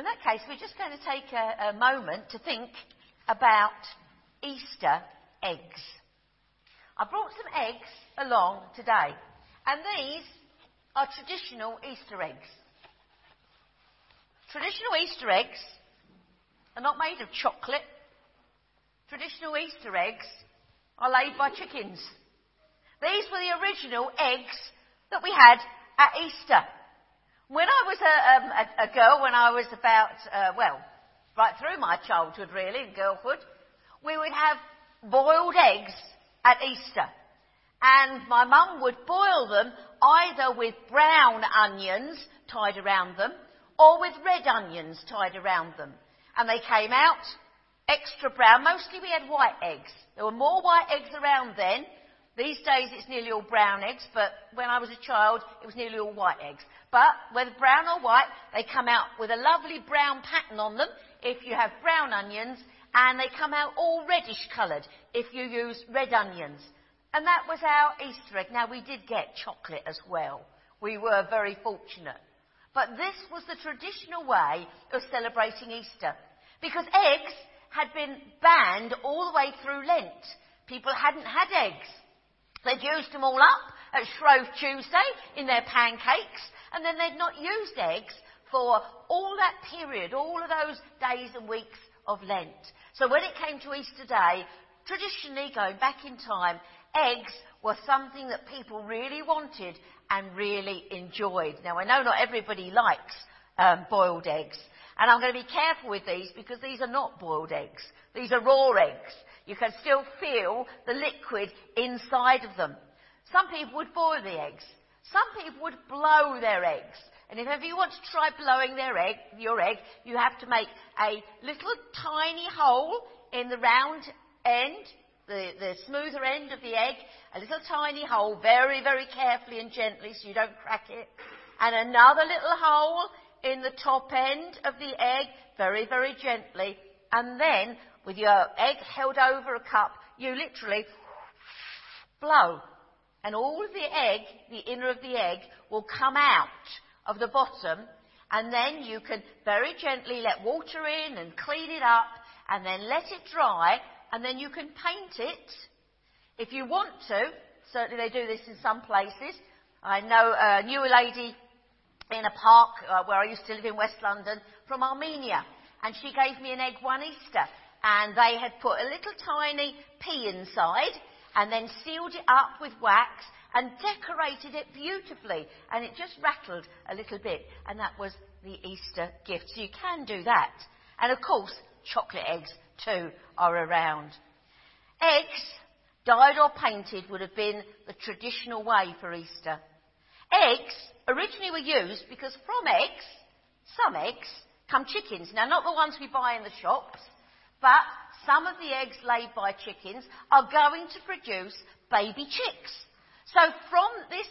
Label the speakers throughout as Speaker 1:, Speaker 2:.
Speaker 1: Well, in that case, we're just going to take a moment to think about Easter eggs. I brought some eggs along today, and these are traditional Easter eggs. Traditional Easter eggs are not made of chocolate. Traditional Easter eggs are laid by chickens. These were the original eggs that we had at Easter. When I was a girl, when I was about, right through my childhood really, and girlhood, we would have boiled eggs at Easter. And my mum would boil them either with brown onions tied around them or with red onions tied around them. And they came out extra brown. Mostly we had white eggs. There were more white eggs around then. These days it's nearly all brown eggs, but when I was a child it was nearly all white eggs. But whether brown or white, they come out with a lovely brown pattern on them if you have brown onions, and they come out all reddish coloured if you use red onions. And that was our Easter egg. Now, we did get chocolate as well. We were very fortunate. But this was the traditional way of celebrating Easter, because eggs had been banned all the way through Lent. People hadn't had eggs. They'd used them all up at Shrove Tuesday in their pancakes, and then they'd not used eggs for all that period, all of those days and weeks of Lent. So when it came to Easter Day, traditionally, going back in time, eggs were something that people really wanted and really enjoyed. Now, I know not everybody likes boiled eggs, and I'm going to be careful with these because these are not boiled eggs. These are raw eggs. You can still feel the liquid inside of them. Some people would boil the eggs. Some people would blow their eggs. And if ever you want to try blowing your egg, you have to make a little tiny hole in the round end, the smoother end of the egg, a little tiny hole, very, very carefully and gently so you don't crack it, and another little hole in the top end of the egg, very, very gently, and then with your egg held over a cup, you literally blow. And all of the egg, the inner of the egg, will come out of the bottom, and then you can very gently let water in and clean it up, and then let it dry, and then you can paint it if you want to. Certainly they do this in some places. I knew a lady in a park where I used to live in West London from Armenia, and she gave me an egg one Easter, and they had put a little tiny pea inside and then sealed it up with wax and decorated it beautifully, and it just rattled a little bit, and that was the Easter gift. So you can do that. And of course, chocolate eggs too are around. Eggs, dyed or painted, would have been the traditional way for Easter. Eggs originally were used because from eggs, some eggs, come chickens. Now, not the ones we buy in the shops, but some of the eggs laid by chickens are going to produce baby chicks. So from this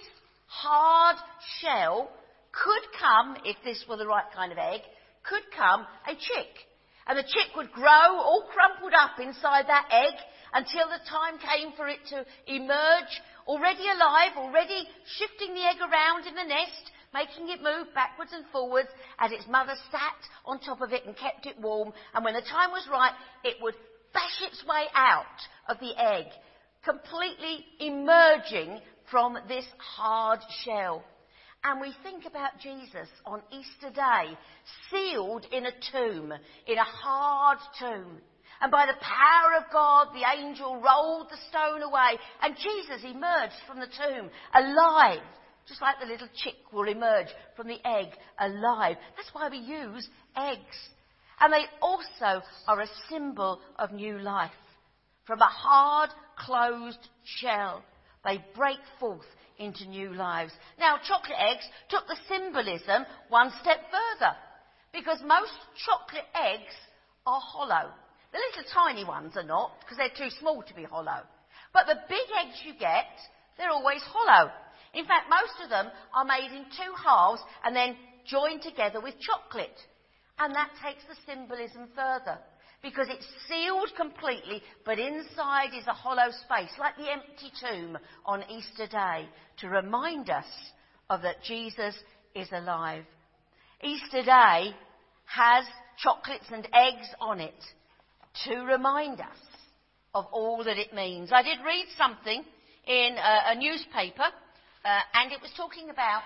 Speaker 1: hard shell could come, if this were the right kind of egg, could come a chick. And the chick would grow all crumpled up inside that egg until the time came for it to emerge, already alive, already shifting the egg around in the nest, making it move backwards and forwards as its mother sat on top of it and kept it warm. And when the time was right, it would bash its way out of the egg, completely emerging from this hard shell. And we think about Jesus on Easter Day, sealed in a tomb, in a hard tomb. And by the power of God, the angel rolled the stone away, and Jesus emerged from the tomb, alive, just like the little chick will emerge from the egg, alive. That's why we use eggs. And they also are a symbol of new life. From a hard, closed shell, they break forth into new lives. Now, chocolate eggs took the symbolism one step further, because most chocolate eggs are hollow. The little tiny ones are not, because they're too small to be hollow. But the big eggs you get, they're always hollow. In fact, most of them are made in two halves and then joined together with chocolate. And that takes the symbolism further, because it's sealed completely, but inside is a hollow space, like the empty tomb on Easter Day, to remind us of that Jesus is alive. Easter Day has chocolates and eggs on it to remind us of all that it means. I did read something in a newspaper, and it was talking about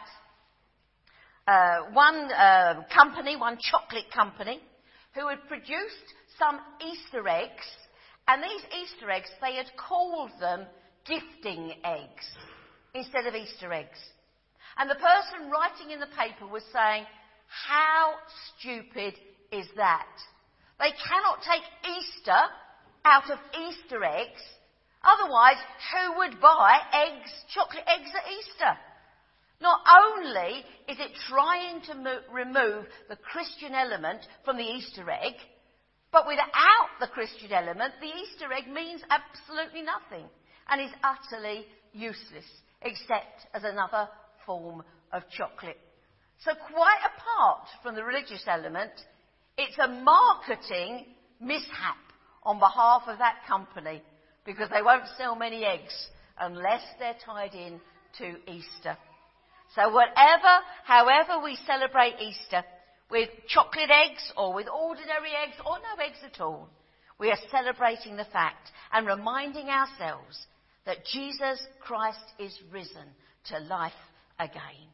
Speaker 1: one chocolate company, who had produced some Easter eggs, and these Easter eggs, they had called them gifting eggs instead of Easter eggs. And the person writing in the paper was saying, how stupid is that? They cannot take Easter out of Easter eggs. Otherwise, who would buy eggs, chocolate eggs at Easter? Not only is it trying to remove the Christian element from the Easter egg, but without the Christian element, the Easter egg means absolutely nothing and is utterly useless, except as another form of chocolate. So quite apart from the religious element, it's a marketing mishap on behalf of that company, because they won't sell many eggs unless they're tied in to Easter. So however we celebrate Easter, with chocolate eggs or with ordinary eggs or no eggs at all, we are celebrating the fact and reminding ourselves that Jesus Christ is risen to life again.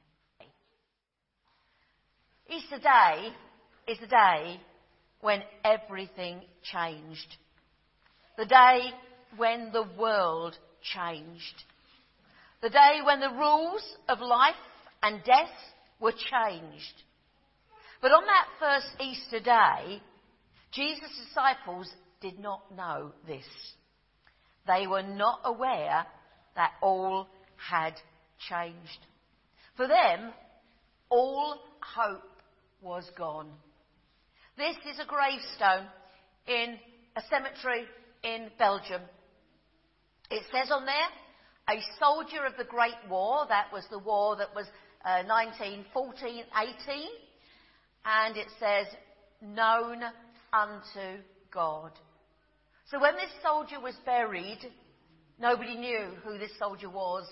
Speaker 1: Easter Day is the day when everything changed. The day when the world changed. The day when the rules of life and death were changed. But on that first Easter day, Jesus' disciples did not know this. They were not aware that all had changed. For them, all hope was gone. This is a gravestone in a cemetery in Belgium. It says on there, a soldier of the Great War. That was the war that was 1914-18. And it says, known unto God. So when this soldier was buried, nobody knew who this soldier was.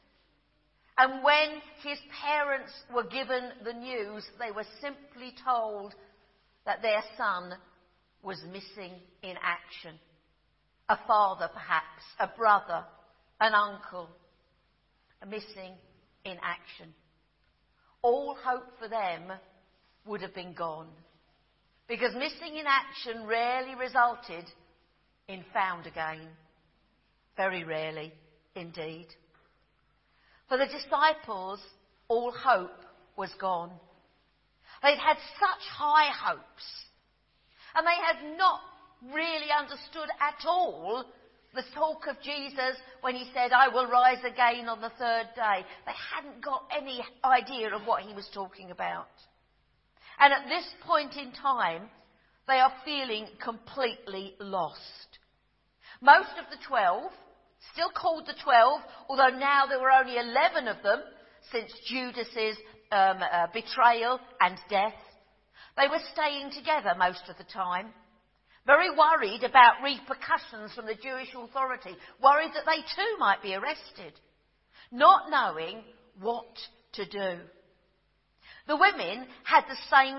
Speaker 1: And when his parents were given the news, they were simply told that their son was missing in action. A father, perhaps, a brother, an uncle, missing in action. All hope for them would have been gone, because missing in action rarely resulted in found again. Very rarely indeed. For the disciples, all hope was gone. They'd had such high hopes, and they had not really understood at all the talk of Jesus when he said, I will rise again on the third day. They hadn't got any idea of what he was talking about. And at this point in time, they are feeling completely lost. Most of the 12, still called the 12, although now there were only 11 of them since Judas's betrayal and death, they were staying together most of the time. Very worried about repercussions from the Jewish authority, worried that they too might be arrested, not knowing what to do. The women had the same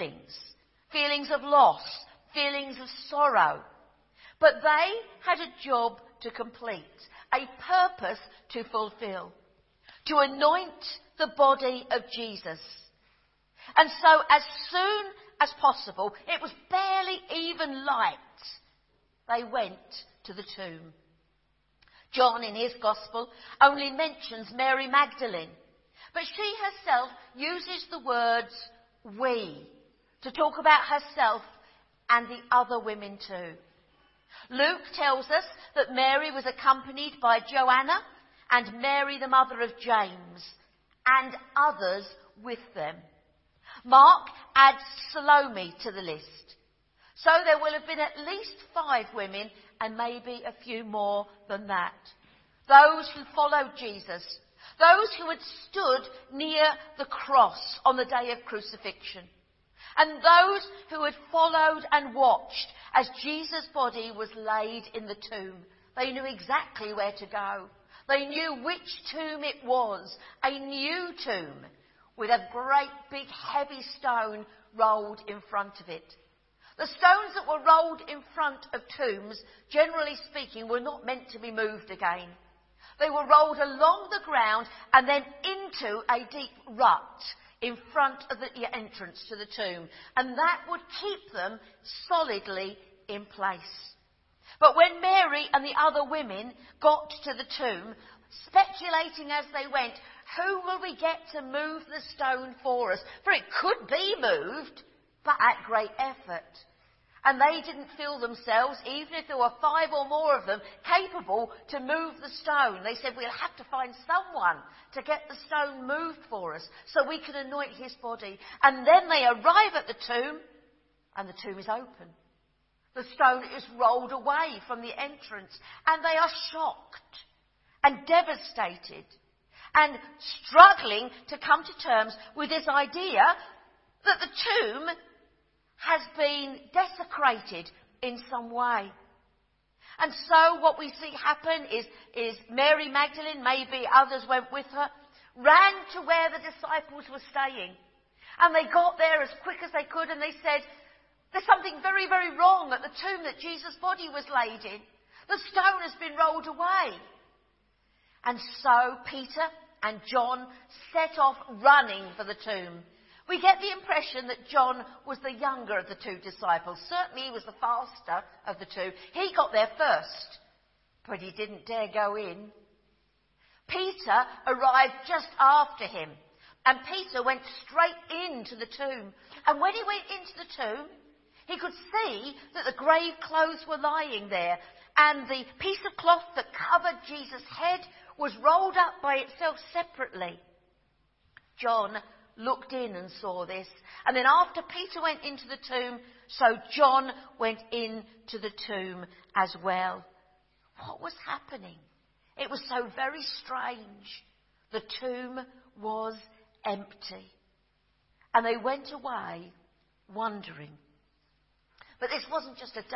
Speaker 1: feelings of loss, feelings of sorrow. But they had a job to complete, a purpose to fulfill, to anoint the body of Jesus. And so as soon as possible, it was barely even light, they went to the tomb. John in his Gospel only mentions Mary Magdalene, but she herself uses the words we to talk about herself and the other women too. Luke tells us that Mary was accompanied by Joanna and Mary the mother of James and others with them. Mark adds Salome to the list. So there will have been at least 5 women and maybe a few more than that. Those who followed Jesus. Those who had stood near the cross on the day of crucifixion. And those who had followed and watched as Jesus' body was laid in the tomb. They knew exactly where to go. They knew which tomb it was. A new tomb with a great big heavy stone rolled in front of it. The stones that were rolled in front of tombs, generally speaking, were not meant to be moved again. They were rolled along the ground and then into a deep rut in front of the entrance to the tomb. And that would keep them solidly in place. But when Mary and the other women got to the tomb, speculating as they went, who will we get to move the stone for us? For it could be moved, but at great effort. And they didn't feel themselves, even if there were 5 or more of them, capable to move the stone. They said, we'll have to find someone to get the stone moved for us so we can anoint his body. And then they arrive at the tomb, and the tomb is open. The stone is rolled away from the entrance, and they are shocked and devastated and struggling to come to terms with this idea that the tomb has been desecrated in some way. And so what we see happen is Mary Magdalene, maybe others went with her, ran to where the disciples were staying. And they got there as quick as they could, and they said, there's something very, very wrong at the tomb that Jesus' body was laid in. The stone has been rolled away. And so Peter and John set off running for the tomb. We get the impression that John was the younger of the 2 disciples. Certainly he was the faster of the 2. He got there first, but he didn't dare go in. Peter arrived just after him, and Peter went straight into the tomb. And when he went into the tomb, he could see that the grave clothes were lying there, and the piece of cloth that covered Jesus' head was rolled up by itself separately. John looked in and saw this. And then after Peter went into the tomb, so John went into the tomb as well. What was happening? It was so very strange. The tomb was empty. And they went away wondering. But this wasn't just a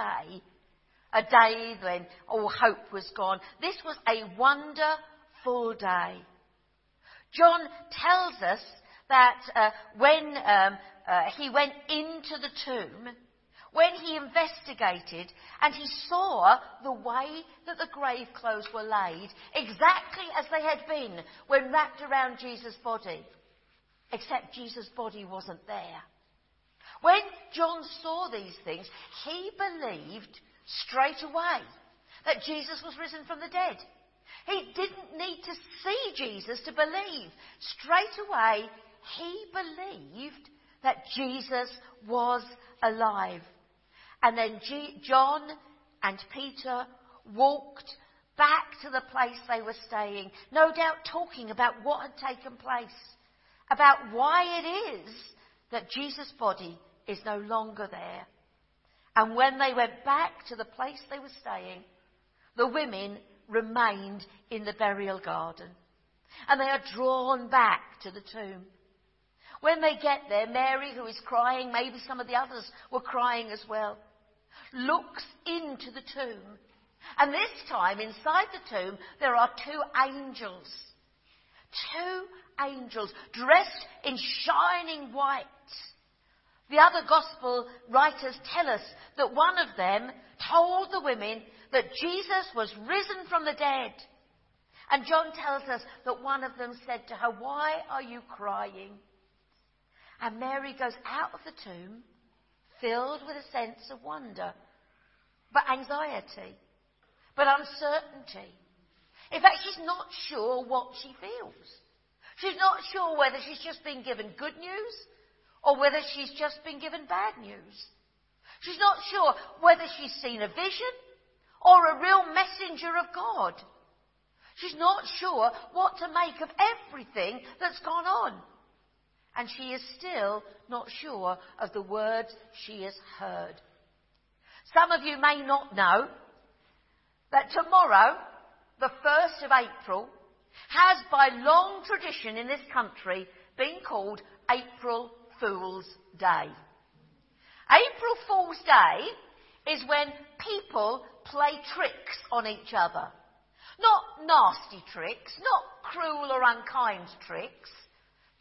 Speaker 1: day when all hope was gone. This was a wonderful day. John tells us that when he went into the tomb, when he investigated and he saw the way that the grave clothes were laid, exactly as they had been when wrapped around Jesus' body, except Jesus' body wasn't there. When John saw these things, he believed straight away that Jesus was risen from the dead. He didn't need to see Jesus to believe. Straight away, he believed that Jesus was alive. And then John and Peter walked back to the place they were staying, no doubt talking about what had taken place, about why it is that Jesus' body is no longer there. And when they went back to the place they were staying, the women remained in the burial garden. And they are drawn back to the tomb. When they get there, Mary, who is crying, maybe some of the others were crying as well, looks into the tomb. And this time, inside the tomb, there are 2 angels. 2 angels dressed in shining white. The other gospel writers tell us that one of them told the women that Jesus was risen from the dead. And John tells us that one of them said to her, "Why are you crying?" And Mary goes out of the tomb, filled with a sense of wonder, but anxiety, but uncertainty. In fact, she's not sure what she feels. She's not sure whether she's just been given good news or whether she's just been given bad news. She's not sure whether she's seen a vision or a real messenger of God. She's not sure what to make of everything that's gone on. And she is still not sure of the words she has heard. Some of you may not know that tomorrow, the 1st of April, has by long tradition in this country been called April Fool's Day. April Fool's Day is when people play tricks on each other. Not nasty tricks, not cruel or unkind tricks,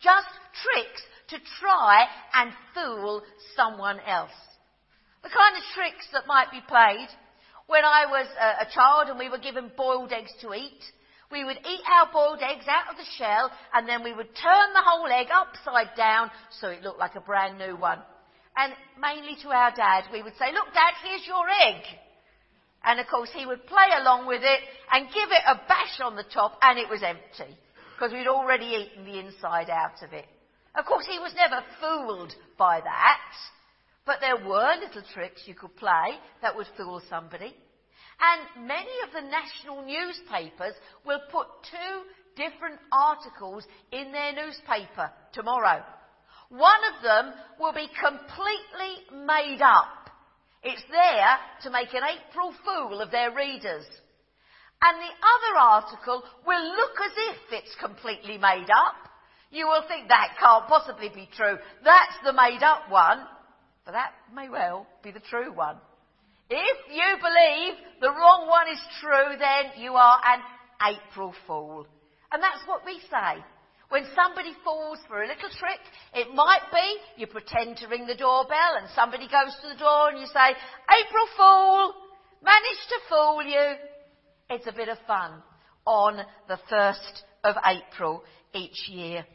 Speaker 1: Just tricks to try and fool someone else. The kind of tricks that might be played when I was a child and we were given boiled eggs to eat. We would eat our boiled eggs out of the shell and then we would turn the whole egg upside down so it looked like a brand new one. And mainly to our dad, we would say, "Look, Dad, here's your egg." And of course he would play along with it and give it a bash on the top and it was empty because we'd already eaten the inside out of it. Of course he was never fooled by that, but there were little tricks you could play that would fool somebody. And many of the national newspapers will put 2 different articles in their newspaper tomorrow. One of them will be completely made up. It's there to make an April Fool of their readers. And the other article will look as if it's completely made up. You will think that can't possibly be true. That's the made up one. But that may well be the true one. If you believe the wrong one is true, then you are an April Fool. And that's what we say. When somebody falls for a little trick, it might be you pretend to ring the doorbell and somebody goes to the door and you say, "April Fool, managed to fool you." It's a bit of fun on the 1st of April each year.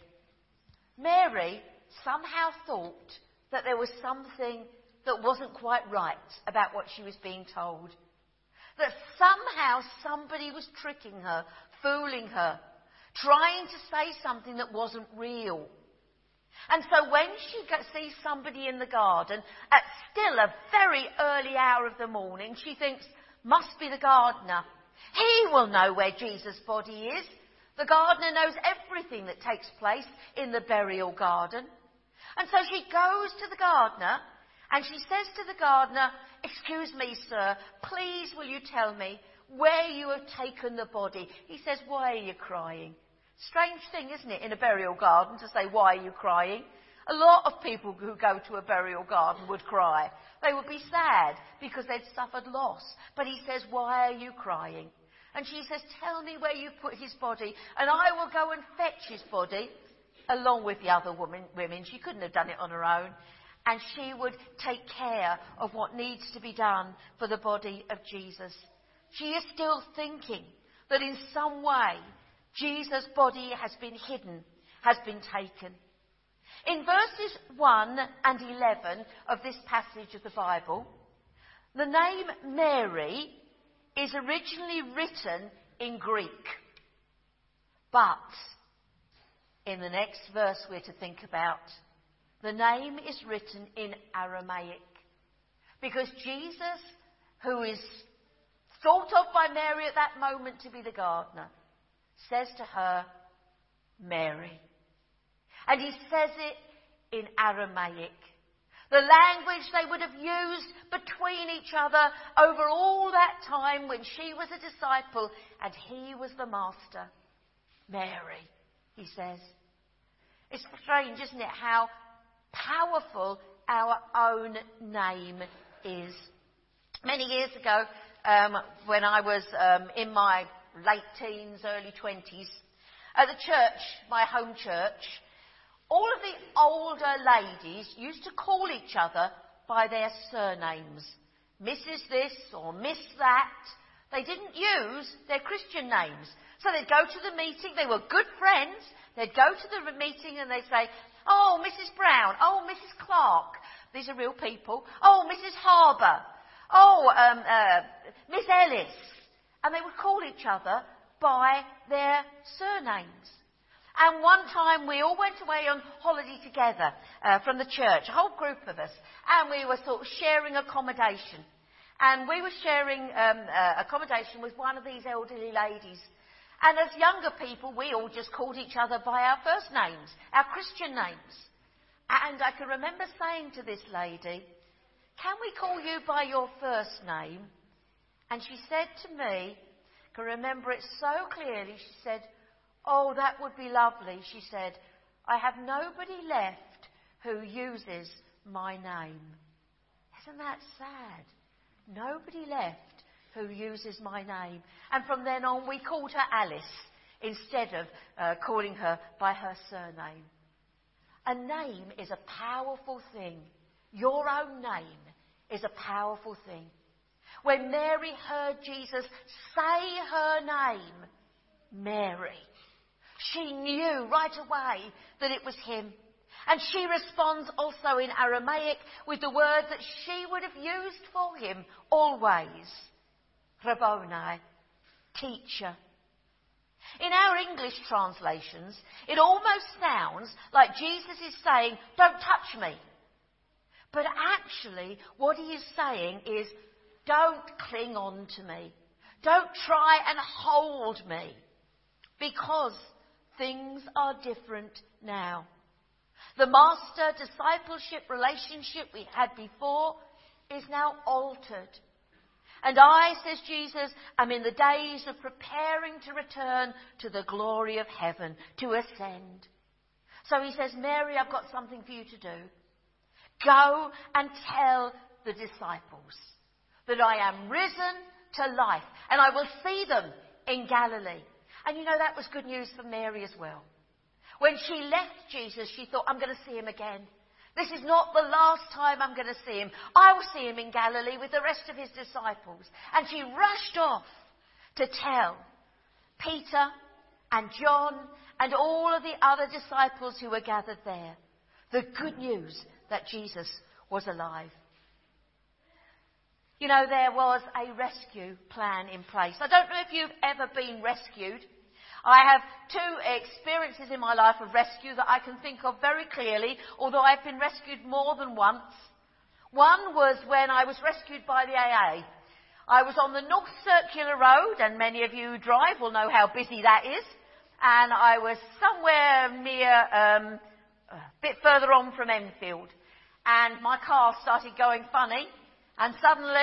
Speaker 1: Mary somehow thought that there was something that wasn't quite right about what she was being told. That somehow somebody was tricking her, fooling her, trying to say something that wasn't real. And so when she sees somebody in the garden at still a very early hour of the morning, she thinks, "Must be the gardener. He will know where Jesus' body is." The gardener knows everything that takes place in the burial garden. And so she goes to the gardener and she says to the gardener, "Excuse me, sir, please will you tell me where you have taken the body?" He says, "Why are you crying?" Strange thing, isn't it, in a burial garden to say, "Why are you crying?" A lot of people who go to a burial garden would cry. They would be sad because they'd suffered loss. But he says, "Why are you crying?" And she says, "Tell me where you put his body and I will go and fetch his body," along with the other women. She couldn't have done it on her own. And she would take care of what needs to be done for the body of Jesus. She is still thinking that in some way Jesus' body has been hidden, has been taken. In verses 1 and 11 of this passage of the Bible, the name Mary is originally written in Greek. But in the next verse we're to think about, the name is written in Aramaic. Because Jesus, who is thought of by Mary at that moment to be the gardener, says to her, "Mary." And he says it in Aramaic, the language they would have used between each other over all that time when she was a disciple and he was the master. "Mary," he says. It's strange, isn't it, how powerful our own name is. Many years ago, when I was in my late teens, early 20s, at the church, my home church, all of the older ladies used to call each other by their surnames. Mrs. this or Miss that. They didn't use their Christian names. So they'd go to the meeting, they were good friends, they'd go to the meeting and they'd say, "Oh, Mrs. Brown, oh, Mrs. Clark," these are real people, "Oh, Mrs. Harbour, oh, Miss Ellis," and they would call each other by their surnames. And one time we all went away on holiday together from the church, a whole group of us, and we were sort of sharing accommodation. And we were sharing accommodation with one of these elderly ladies. And as younger people, we all just called each other by our first names, our Christian names. And I can remember saying to this lady, "Can we call you by your first name?" And she said to me, I can remember it so clearly, she said, "Oh, that would be lovely." She said, "I have nobody left who uses my name." Isn't that sad? Nobody left who uses my name. And from then on, we called her Alice instead of calling her by her surname. A name is a powerful thing. Your own name is a powerful thing. When Mary heard Jesus say her name, Mary, she knew right away that it was him. And she responds also in Aramaic with the word that she would have used for him always. Rabboni, teacher. In our English translations, it almost sounds like Jesus is saying, don't touch me. But actually, what he is saying is, don't cling on to me. Don't try and hold me. Because things are different now. The master-discipleship relationship we had before is now altered. And I, says Jesus, am in the days of preparing to return to the glory of heaven, to ascend. So he says, Mary, I've got something for you to do. Go and tell the disciples that I am risen to life, and I will see them in Galilee. And you know, that was good news for Mary as well. When she left Jesus, she thought, I'm going to see him again. This is not the last time I'm going to see him. I will see him in Galilee with the rest of his disciples. And she rushed off to tell Peter and John and all of the other disciples who were gathered there the good news that Jesus was alive. You know, there was a rescue plan in place. I don't know if you've ever been rescued. I have two experiences in my life of rescue that I can think of very clearly, although I've been rescued more than once. One was when I was rescued by the AA. I was on the North Circular Road, and many of you who drive will know how busy that is. And I was somewhere near, a bit further on from Enfield. And my car started going funny, and suddenly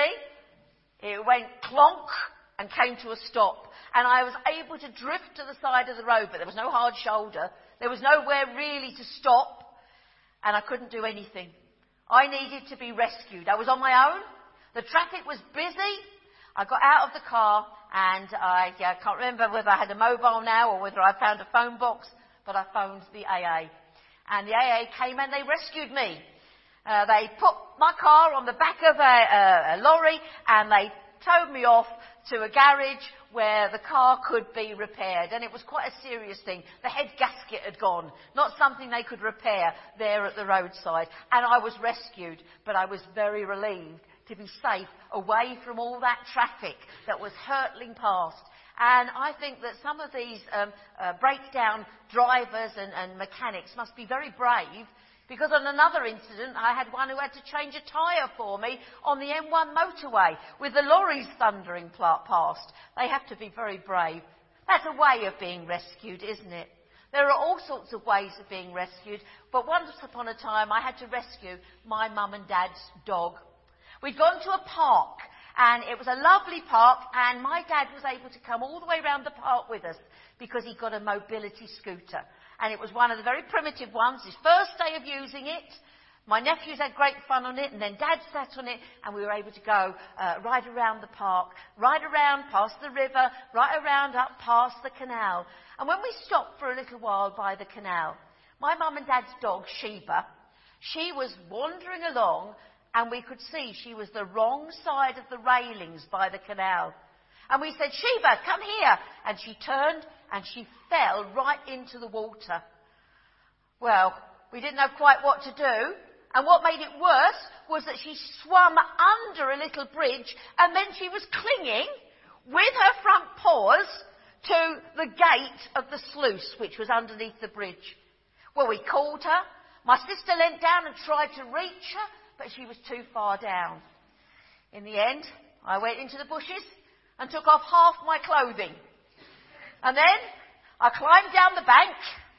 Speaker 1: it went clonk and came to a stop. And I was able to drift to the side of the road, but there was no hard shoulder. There was nowhere really to stop, and I couldn't do anything. I needed to be rescued. I was on my own. The traffic was busy. I got out of the car, and I can't remember whether I had a mobile now or whether I found a phone box, but I phoned the AA. And the AA came and they rescued me. They put my car on the back of a lorry, and they towed me off to a garage where the car could be repaired. And it was quite a serious thing. The head gasket had gone. Not something they could repair there at the roadside. And I was rescued, but I was very relieved to be safe away from all that traffic that was hurtling past. And I think that some of these breakdown drivers and mechanics must be very brave, because on another incident, I had one who had to change a tyre for me on the M1 motorway with the lorries thundering past. They have to be very brave. That's a way of being rescued, isn't it? There are all sorts of ways of being rescued, but once upon a time I had to rescue my mum and dad's dog. We'd gone to a park, and it was a lovely park, and my dad was able to come all the way around the park with us because he got a mobility scooter. And it was one of the very primitive ones, his first day of using it. My nephews had great fun on it, and then Dad sat on it, and we were able to go right around the park, right around past the river, right around up past the canal. And when we stopped for a little while by the canal, my mum and Dad's dog, Sheba, she was wandering along, and we could see she was the wrong side of the railings by the canal. And we said, Sheba, come here. And she turned and she fell right into the water. Well, we didn't know quite what to do. And what made it worse was that she swam under a little bridge, and then she was clinging with her front paws to the gate of the sluice, which was underneath the bridge. Well, we called her. My sister leant down and tried to reach her, but she was too far down. In the end, I went into the bushes and took off half my clothing. And then I climbed down the bank,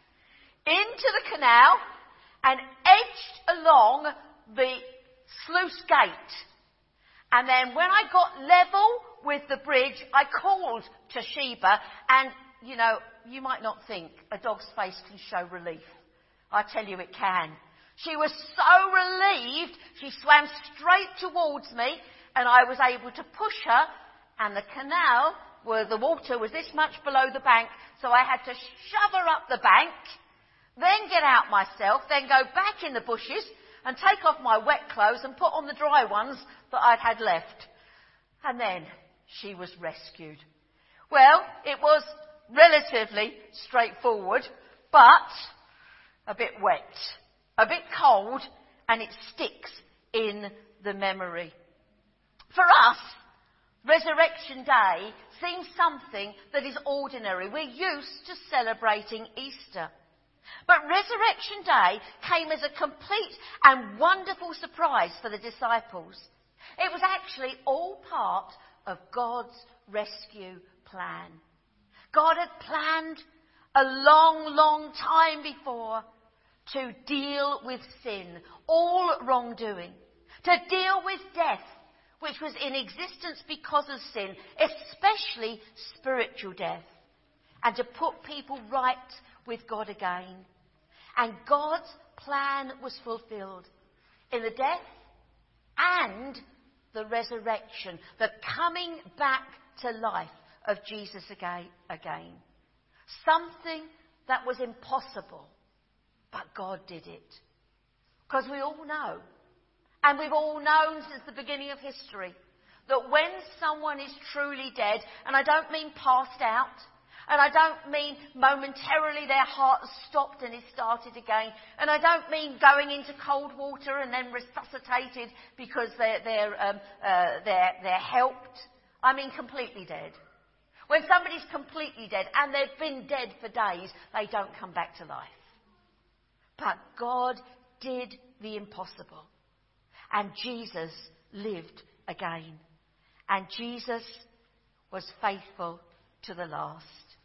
Speaker 1: into the canal, and edged along the sluice gate. And then when I got level with the bridge, I called to Sheba, and, you know, you might not think a dog's face can show relief. I tell you it can. She was so relieved, she swam straight towards me, and I was able to push her, and the canal, where the water was this much below the bank, so I had to shove her up the bank then get out myself, then go back in the bushes and take off my wet clothes and put on the dry ones that I'd had left. And then she was rescued. Well, it was relatively straightforward, but a bit wet, a bit cold, and it sticks in the memory. For us, Resurrection Day seems something that is ordinary. We're used to celebrating Easter. But Resurrection Day came as a complete and wonderful surprise for the disciples. It was actually all part of God's rescue plan. God had planned a long, long time before to deal with sin, all wrongdoing, to deal with death, which was in existence because of sin, especially spiritual death, and to put people right with God again. And God's plan was fulfilled in the death and the resurrection, the coming back to life of Jesus again. Something that was impossible, but God did it. Because we all know, and we've all known since the beginning of history, that when someone is truly dead, and I don't mean passed out, and I don't mean momentarily their heart stopped and it started again, and I don't mean going into cold water and then resuscitated because they're helped. I mean completely dead. When somebody's completely dead and they've been dead for days, they don't come back to life. But God did the impossible. And Jesus lived again. And Jesus was faithful to the last.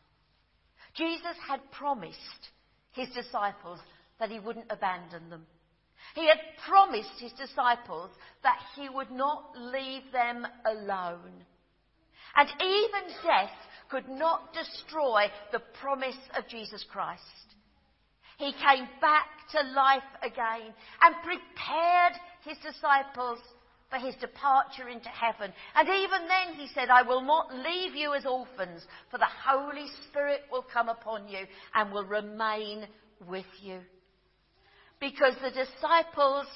Speaker 1: Jesus had promised his disciples that he wouldn't abandon them. He had promised his disciples that he would not leave them alone. And even death could not destroy the promise of Jesus Christ. He came back to life again and prepared his disciples for his departure into heaven. And even then he said, I will not leave you as orphans, for the Holy Spirit will come upon you and will remain with you. Because the disciples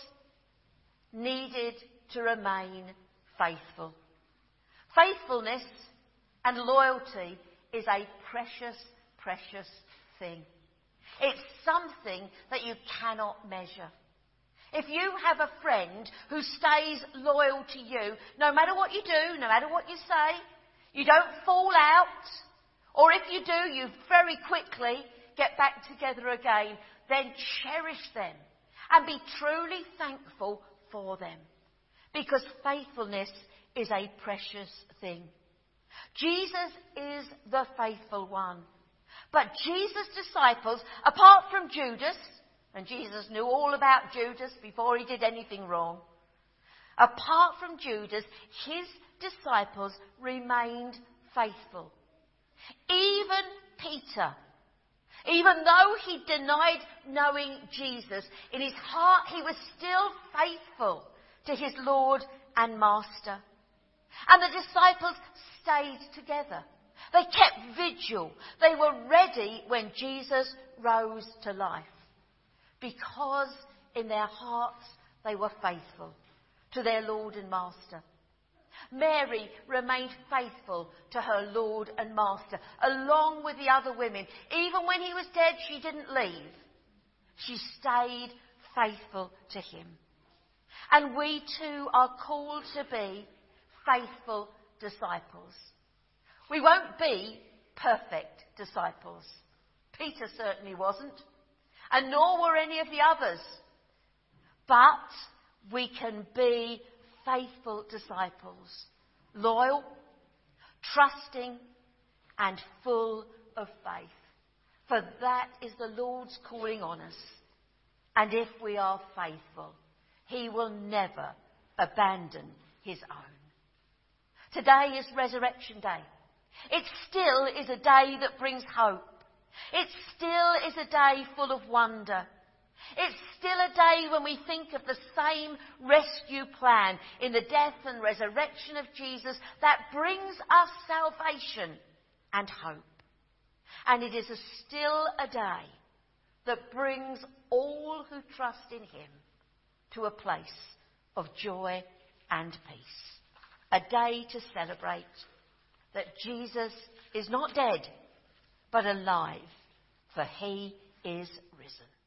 Speaker 1: needed to remain faithful. Faithfulness and loyalty is a precious, precious thing. It's something that you cannot measure. If you have a friend who stays loyal to you, no matter what you do, no matter what you say, you don't fall out, or if you do, you very quickly get back together again, then cherish them and be truly thankful for them. Because faithfulness is a precious thing. Jesus is the faithful one. But Jesus' disciples, apart from Judas, and Jesus knew all about Judas before he did anything wrong, apart from Judas, his disciples remained faithful. Even Peter, even though he denied knowing Jesus, in his heart he was still faithful to his Lord and Master. And the disciples stayed together. They kept vigil. They were ready when Jesus rose to life. Because in their hearts they were faithful to their Lord and Master. Mary remained faithful to her Lord and Master, along with the other women. Even when he was dead, she didn't leave. She stayed faithful to him. And we too are called to be faithful disciples. We won't be perfect disciples. Peter certainly wasn't, and nor were any of the others. But we can be faithful disciples, loyal, trusting, and full of faith. For that is the Lord's calling on us. And if we are faithful, he will never abandon his own. Today is Resurrection Day. It still is a day that brings hope. It still is a day full of wonder. It's still a day when we think of the same rescue plan in the death and resurrection of Jesus that brings us salvation and hope. And it is still a day that brings all who trust in him to a place of joy and peace. A day to celebrate that Jesus is not dead, but alive, for he is risen.